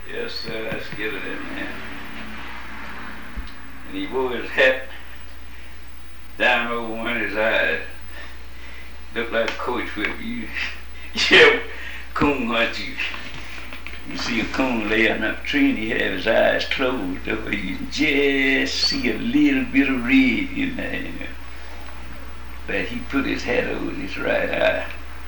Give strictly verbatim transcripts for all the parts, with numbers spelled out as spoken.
Yes, sir, let's get it in there. And he wore his hat down over one of his eyes. Looked like a coach whip. You, yeah, coon hunt you. You see a coon laying up a tree and he have his eyes closed over. You can just see a little bit of red in there, you know. But he put his hat over his right eye.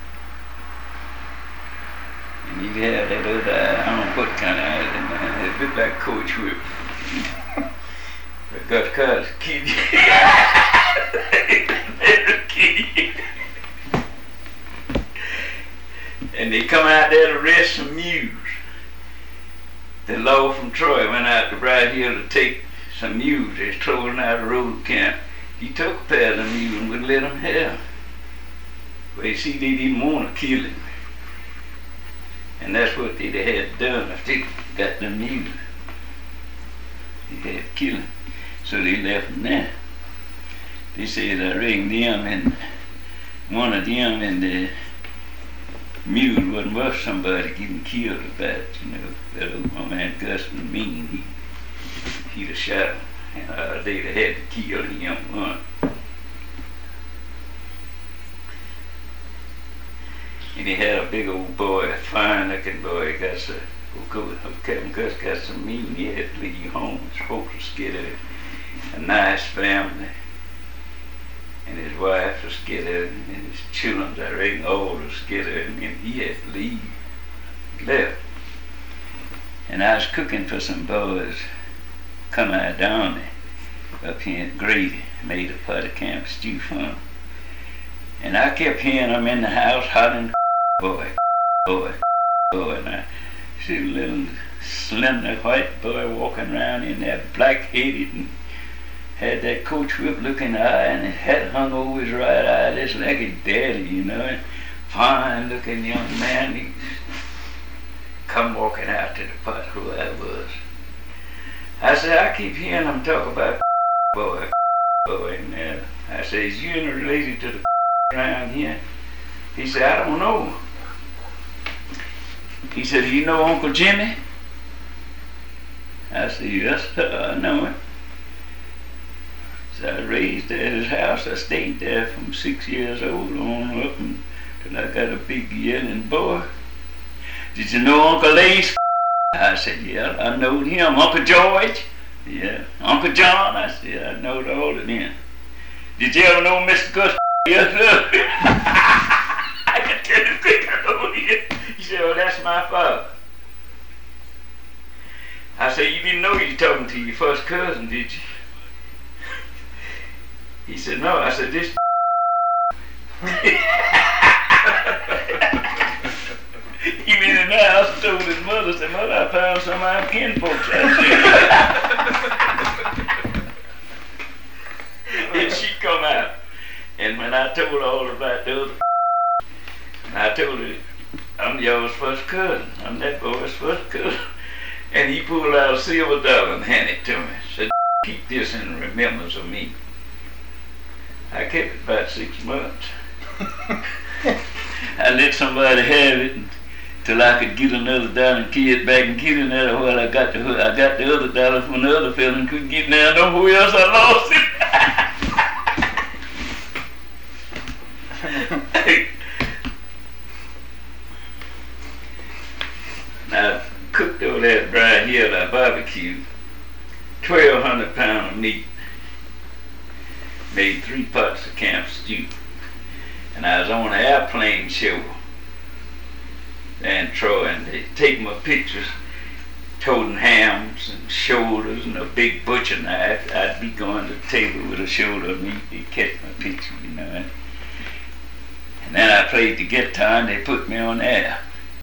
And he'd have that other eye, I don't know what kind of eye in there. It looked like Coach Whip. But got caught kid. And they come out there to arrest some mules. The law from Troy went out to Bright Hill to take some mules. They was closing out a road camp. He took a pair of them mules and wouldn't let them have. Well, you see, they didn't want to kill him. And that's what they'd had done if they got the mules. They had to kill him. So they left him there. They said, I reckon them and one of them and the mule wasn't worth somebody getting killed about it, you know. That old man Gus was mean. He, he'd have shot him. And uh, they'd have had to kill him one. And he had a big old boy, a fine looking boy. He got some, Captain Gus got some mean. He had to leave home. His folks were scared. A nice family. And his wife was scared, and his children, I reckon, all were scared, and he had to leave. He left. And I was cooking for some boys, come out down there, up here in Grady, made a pot of camp stew for them. And I kept hearing them in the house hollering, boy, boy, boy, and I see a little slender white boy walking around in there, black-headed, and had that Coach Whip looking eye, and his hat hung over his right eye, just like his daddy, you know, and fine looking young man. He come walking out to the pot who I was. I said, I keep hearing them talk about boy, boy, and uh, I said, is you related to the around here? He said, I don't know. He said, do you know Uncle Jimmy? I said, yes, sir, I know him. So I raised at his house. I stayed there from six years old on up until I got a big yelling boy. Did you know Uncle Ace? I said, yeah, I knowed him. Uncle George? Yeah. Uncle John? I said, I knowed all of them. Did you ever know Mister Gus? Yes, sir. I can tell you quick, I know him. He said, well, that's my father. I said, you didn't know you were talking to your first cousin, did you? He said, no. I said, this he went in the house and told his mother, said, Mother, I found some of my kinfolks. And she come out. And when I told her all about the other, I told her, I'm y'all's first cousin. I'm that boy's first cousin. And he pulled out a silver dollar and handed it to me. Said, keep this in remembrance of me. I kept it about six months. I let somebody have it until I could get another dollar and key it back and get it there. Well, I got the I got the other dollar from the other fella and couldn't get down nowhere else. I lost it. I cooked over that Bright Hill. I barbecued twelve hundred pounds of meat. Made three pots of camp stew. And I was on an airplane show in Troy, and they take my pictures, toting hams and shoulders and a big butcher knife. I'd be going to the table with a shoulder of meat. They catch my picture, you know. And then I played the guitar and they put me on air.